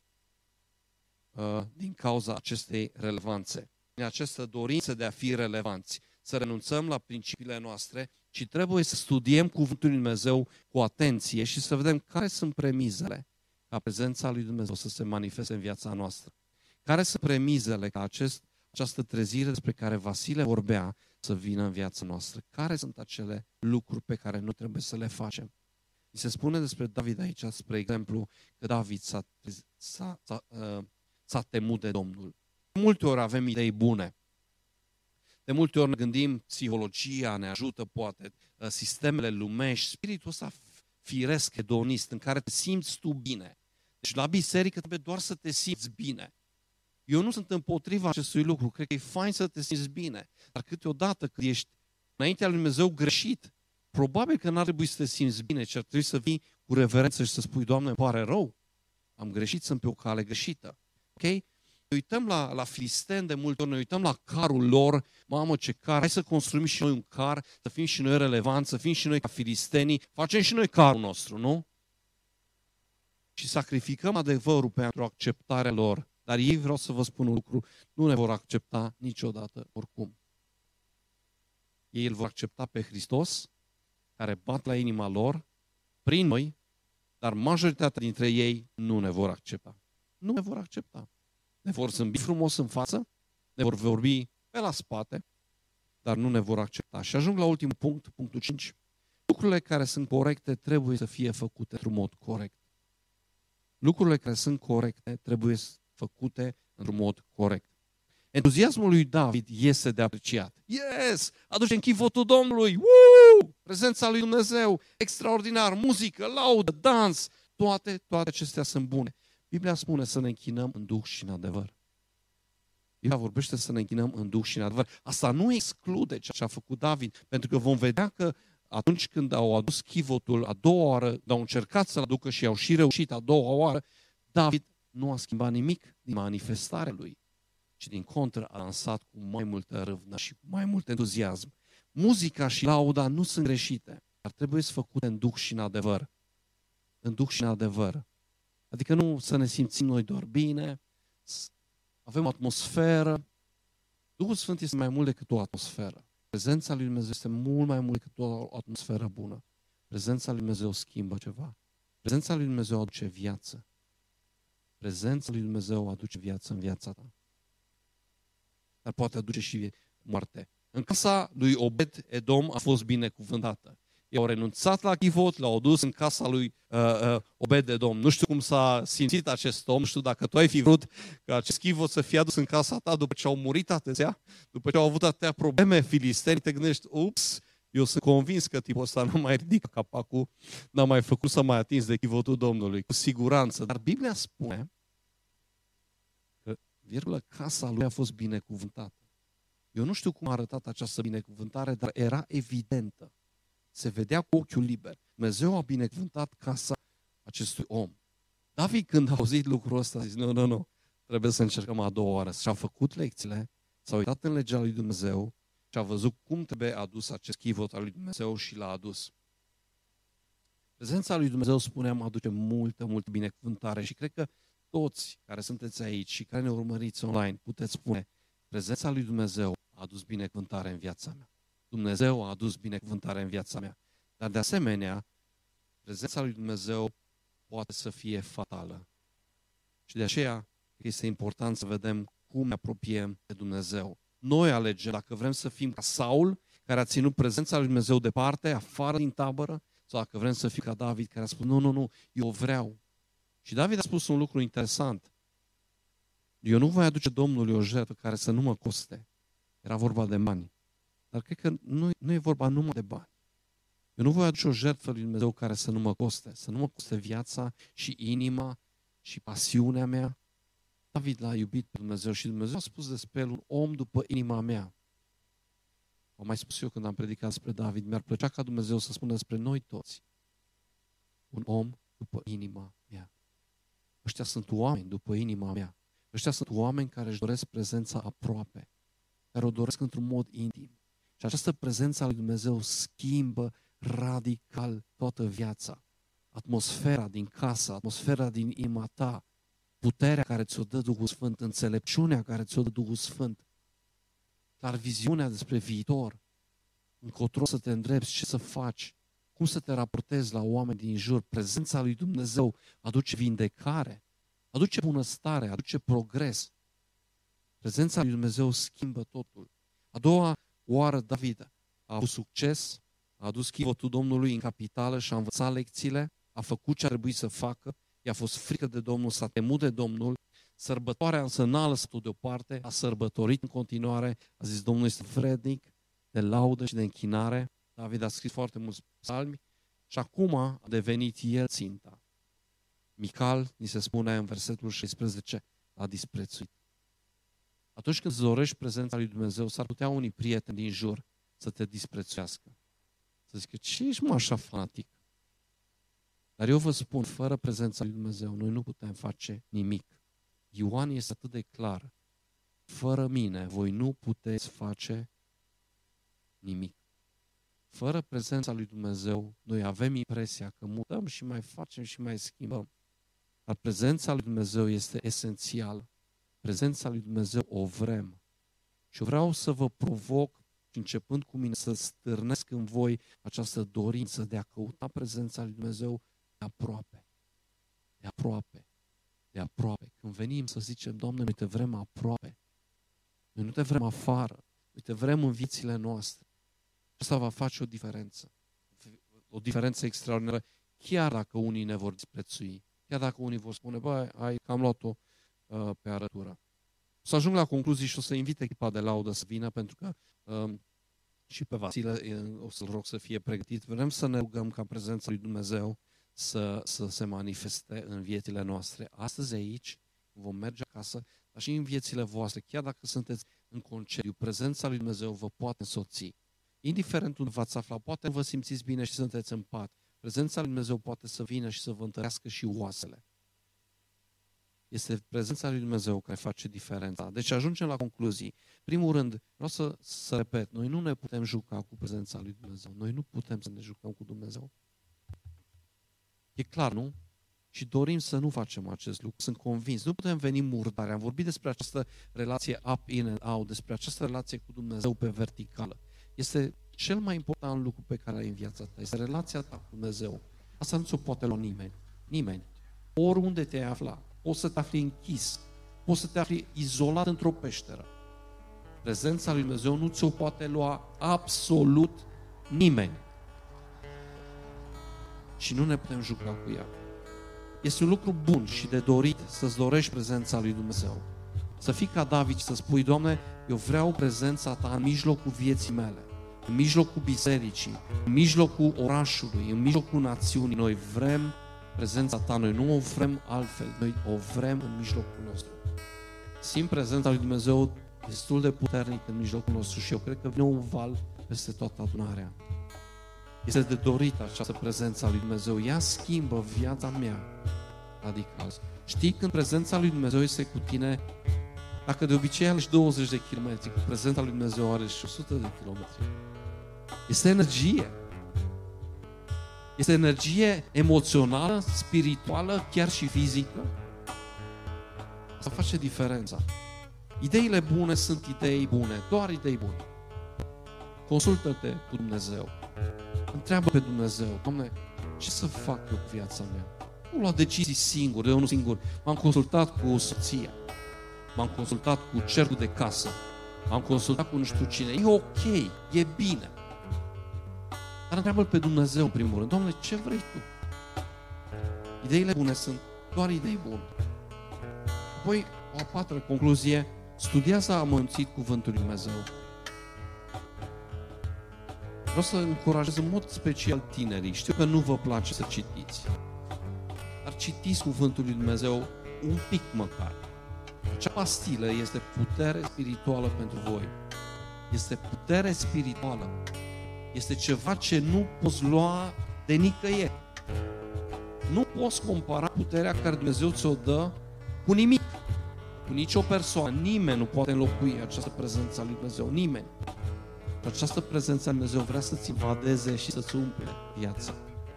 uh, din cauza acestei relevanțe. Din această dorință de a fi relevanți. Să renunțăm la principiile noastre, ci trebuie să studiem Cuvântul lui Dumnezeu cu atenție și să vedem care sunt premizele ca prezența lui Dumnezeu să se manifeste în viața noastră. Care sunt premizele ca acest, această trezire despre care Vasile vorbea să vină în viața noastră? Care sunt acele lucruri pe care nu trebuie să le facem? Mi se spune despre David aici, spre exemplu, că David s-a, s-a, s-a, uh, s-a temut de Domnul. De multe ori avem idei bune. De multe ori ne gândim, psihologia ne ajută, poate, sistemele lumești, spiritul ăsta firesc, hedonist, în care te simți tu bine. Deci la biserică trebuie doar să te simți bine. Eu nu sunt împotriva acestui lucru, cred că e fain să te simți bine, dar câteodată când ești înaintea lui Dumnezeu greșit, probabil că n-ar trebui să te simți bine, ci ar trebui să vii cu reverență și să spui, Doamne, îmi pare rău, am greșit, sunt pe o cale greșită. Ok? Ne uităm la, la filisteni de multe ori, ne uităm la carul lor, mamă ce car, hai să construim și noi un car, să fim și noi relevanți, să fim și noi ca filistenii, facem și noi carul nostru, nu? Și sacrificăm adevărul pentru acceptarea lor. Dar ei, vreau să vă spun un lucru, nu ne vor accepta niciodată oricum. Ei îl vor accepta pe Hristos, care bat la inima lor, prin noi, dar majoritatea dintre ei nu ne vor accepta. Nu ne vor accepta. Ne vor zâmbi frumos în față, ne vor vorbi pe la spate, dar nu ne vor accepta. Și ajung la ultimul punct, punctul cinci. Lucrurile care sunt corecte trebuie să fie făcute într-un mod corect. Lucrurile care sunt corecte trebuie făcute într-un mod corect. Entuziasmul lui David este de apreciat. Yes! Aducem chivotul Domnului! Woo! Prezența lui Dumnezeu! Extraordinar! Muzică, laudă, dans! Toate, toate acestea sunt bune. Biblia spune să ne închinăm în duh și în adevăr. Biblia vorbește să ne închinăm în duh și în adevăr. Asta nu exclude ceea ce a făcut David, pentru că vom vedea că atunci când au adus chivotul a doua oară, când au încercat să-l aducă și au și reușit a doua oară, David nu a schimbat nimic din manifestarea lui, ci din contră a lansat cu mai multă râvnă și cu mai mult entuziasm. Muzica și lauda nu sunt greșite, dar trebuie să făcute în duh și în adevăr. În duh și în adevăr. Adică nu să ne simțim noi doar bine, avem o atmosferă. Duhul Sfânt este mai mult decât o atmosferă. Prezența lui Dumnezeu este mult mai mult decât o atmosferă bună. Prezența lui Dumnezeu schimbă ceva. Prezența lui Dumnezeu aduce viață. Prezența lui Dumnezeu aduce viață în viața ta. Dar poate aduce și moarte. În casa lui Obed Edom a fost binecuvântată. Ei au renunțat la chivot, l-au dus în casa lui uh, uh, Obed Edom. Nu știu cum s-a simțit acest om, nu știu dacă tu ai fi vrut ca acest chivot să fie adus în casa ta după ce au murit atâția, după ce au avut atâtea probleme filisteni, te gândești, ups, eu sunt convins că tipul ăsta nu mai ridică capacul, n-a mai făcut să mai atins de chivotul Domnului, cu siguranță. Dar Biblia spune că, virgulă, casa lui a fost binecuvântată. Eu nu știu cum a arătat această binecuvântare, dar era evidentă. Se vedea cu ochiul liber. Dumnezeu a binecuvântat casa acestui om. David, când a auzit lucrul ăsta, a zis, nu, nu, nu, trebuie să încercăm a doua oară. Și-a făcut lecțiile, s-a uitat în legea lui Dumnezeu și a văzut cum trebuie adus acest chivot al lui Dumnezeu și l-a adus. Prezența lui Dumnezeu, spuneam, aduce multă, multă binecuvântare și cred că toți care sunteți aici și care ne urmăriți online puteți spune, prezența lui Dumnezeu a adus binecuvântare în viața mea. Dumnezeu a adus binecuvântare în viața mea. Dar de asemenea, prezența lui Dumnezeu poate să fie fatală. Și de aceea este important să vedem cum ne apropiem de Dumnezeu. Noi alegem dacă vrem să fim ca Saul, care a ținut prezența lui Dumnezeu departe, afară din tabără, sau dacă vrem să fim ca David, care a spus, nu, nu, nu, eu vreau. Și David a spus un lucru interesant. Eu nu voi aduce Domnului o jertfă care să nu mă coste. Era vorba de bani. Dar cred că nu, nu e vorba numai de bani. Eu nu voi aduce o jertfă lui Dumnezeu care să nu mă coste, să nu mă coste viața și inima și pasiunea mea. David l-a iubit pe Dumnezeu și Dumnezeu a spus despre el un om după inima mea. Am mai spus eu când am predicat despre David, mi-ar plăcea ca Dumnezeu să spună despre noi toți. Un om după inima mea. Ăștia sunt oameni după inima mea. Ăștia sunt oameni care își doresc prezența aproape, care o doresc într-un mod intim. Și această prezență a lui Dumnezeu schimbă radical toată viața. Atmosfera din casă, atmosfera din inima ta, puterea care ți-o dă Duhul Sfânt, înțelepciunea care ți-o dă Duhul Sfânt, dar viziunea despre viitor, încotro să te îndrepți, ce să faci, cum să te raportezi la oameni din jur. Prezența lui Dumnezeu aduce vindecare, aduce bunăstare, aduce progres. Prezența lui Dumnezeu schimbă totul. A doua oară David a avut succes, a adus chivotul Domnului în capitală și a învățat lecțiile, a făcut ce a trebuit să facă, i-a fost frică de Domnul, s-a temut de Domnul, sărbătoarea însă n-a lăsat-o deoparte, a sărbătorit în continuare, a zis Domnul este vrednic de laudă și de închinare. David a scris foarte mulți psalmi și acum a devenit el ținta. Mical, ni se spune în versetul șaisprezece, a disprețuit. Atunci când îți dorești prezența lui Dumnezeu, s-ar putea unii prieteni din jur să te disprețuiască. Să zică, ce ești mă așa fanatic? Dar eu vă spun, fără prezența lui Dumnezeu, noi nu putem face nimic. Ioan este atât de clar. Fără mine, voi nu puteți face nimic. Fără prezența lui Dumnezeu, noi avem impresia că mutăm și mai facem și mai schimbăm. Dar prezența lui Dumnezeu este esențială. Prezența lui Dumnezeu o vrem. Și vreau să vă provoc, începând cu mine, să stârnesc în voi această dorință de a căuta prezența lui Dumnezeu de aproape. De aproape. De aproape. Când venim să zicem, Doamne, noi te vrem aproape. Noi nu te vrem afară. Noi te vrem în viețile noastre. Asta va face o diferență. O diferență extraordinară. Chiar dacă unii ne vor disprețui. Chiar dacă unii vor spune, băi, ai cam luat-o uh, pe arătură. O să ajung la concluzii și o să invit echipa de laudă să vină, pentru că uh, și pe Vasile uh, o să-l rog să fie pregătit. Vrem să ne rugăm ca prezența lui Dumnezeu să, să se manifeste în viețile noastre. Astăzi aici vom merge acasă, dar și în viețile voastre, chiar dacă sunteți în concediu, prezența lui Dumnezeu vă poate însoți. Indiferent unde v-ați aflat, poate vă simțiți bine și sunteți în pat. Prezența lui Dumnezeu poate să vină și să vă întărească și oasele. Este prezența lui Dumnezeu care face diferența. Deci ajungem la concluzii. Primul rând, vreau să, să repet, noi nu ne putem juca cu prezența lui Dumnezeu. Noi nu putem să ne jucăm cu Dumnezeu. E clar, nu? Și dorim să nu facem acest lucru. Sunt convins. Nu putem veni murdari. Am vorbit despre această relație up, in and out, despre această relație cu Dumnezeu pe verticală. Este cel mai important lucru pe care ai în viața ta. Este relația ta cu Dumnezeu. Asta nu ți-o poate lua nimeni. Nimeni. Oriunde te afla. Poți să te afli închis. Poți să te afli izolat într-o peșteră. Prezența lui Dumnezeu nu ți-o poate lua absolut nimeni. Și nu ne putem juca cu ea. Este un lucru bun și de dorit să-ți dorești prezența lui Dumnezeu. Să fii ca David și să spui, Doamne, eu vreau prezența Ta în mijlocul vieții mele, în mijlocul bisericii, în mijlocul orașului, în mijlocul națiunii. Noi vrem prezența Ta, noi nu o vrem altfel, noi o vrem în mijlocul nostru. Simt prezența lui Dumnezeu destul de puternic în mijlocul nostru și eu cred că vine un val peste toată adunarea. Este de dorit această prezență a lui Dumnezeu. Ea schimbă viața mea radical. Știi, când prezența lui Dumnezeu este cu tine, dacă de obicei are și douăzeci de kilometri, cu prezența lui Dumnezeu are și o sută de kilometri. Este energie. Este energie emoțională, spirituală, chiar și fizică. Asta face diferența. Ideile bune sunt idei bune, doar idei bune. Consultă-te cu Dumnezeu. Întreabă pe Dumnezeu, Doamne, ce să fac eu cu viața mea? Nu lua decizii singur, eu nu singur. M-am consultat cu soția, m-am consultat cu cercul de casă, m-am consultat cu nu știu cine. E ok, e bine. Dar întreabă-L pe Dumnezeu în primul rând, Doamne, ce vrei Tu? Ideile bune sunt doar idei bune. Apoi, o a patra concluzie, studiază amănunțit cuvântul lui Dumnezeu. Vreau să încurajez în mod special tinerii. Știu că nu vă place să citiți, dar citiți cuvântul lui Dumnezeu un pic măcar. Acea pastilă este putere spirituală pentru voi. Este putere spirituală. Este ceva ce nu poți lua de nicăieri. Nu poți compara puterea care Dumnezeu ți-o dă cu nimic. Cu nicio persoană. Nimeni nu poate înlocui această prezență a lui Dumnezeu. Nimeni. Această prezență a lui Dumnezeu vrea să-ți invadeze și să-ți umple viața.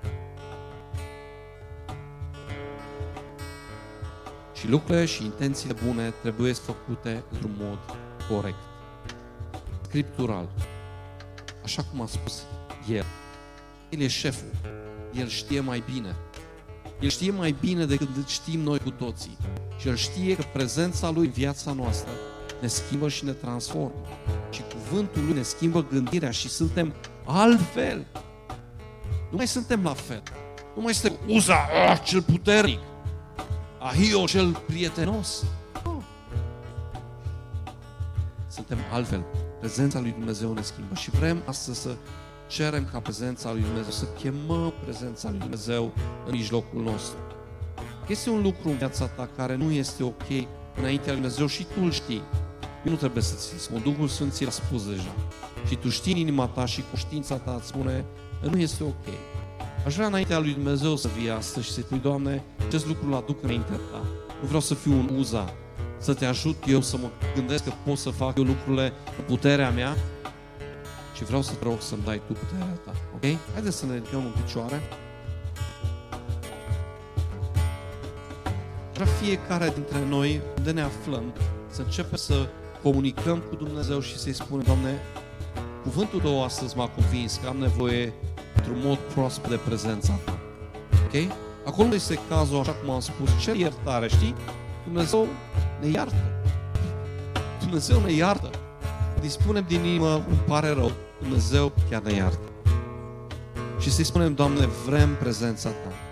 Și lucrurile și intențiile bune trebuie făcute într-un mod corect. Scriptural. Așa cum a spus El. El e șeful. El știe mai bine. El știe mai bine decât știm noi cu toții. Și El știe că prezența Lui în viața noastră ne schimbă și ne transformă. Și cuvântul Lui ne schimbă gândirea și suntem altfel. Nu mai suntem la fel. Nu mai suntem Uza, oh, cel puternic. Ahio, cel prietenos. Oh. Suntem altfel. Prezența lui Dumnezeu ne schimbă. Și vrem astăzi să cerem ca prezența lui Dumnezeu, să chemăm prezența lui Dumnezeu în mijlocul nostru. Este un lucru în viața ta care nu este ok înaintea lui Dumnezeu și tu îl știi. Eu nu trebuie să-ți spun. Duhul Sfânt ți l-a spus deja. Și tu știi în inima ta și conștiința ta îți spune că nu este ok. Aș vrea înaintea lui Dumnezeu să vii astăzi și să-i spui, Doamne, acest lucru îl aduc înaintea ta. Nu vreau să fiu un Uza, să te ajut eu să mă gândesc că pot să fac eu lucrurile cu puterea mea și vreau să te rog să-mi dai tu puterea ta. Ok? Haideți să ne ridicăm în picioare. Vrea fiecare dintre noi, unde ne aflăm, să începem să comunicăm cu Dumnezeu și să-i spunem, Doamne, cuvântul Tău astăzi m-a convins că am nevoie într-un mod proaspăt de prezența Ta. Ok? Acolo este cazul, așa cum am spus, cer iertare, știi? Dumnezeu ne iartă. Dumnezeu ne iartă. Dispunem din inimă, îmi pare rău. Dumnezeu chiar ne iartă. Și să-i spunem, Doamne, vrem prezența Ta.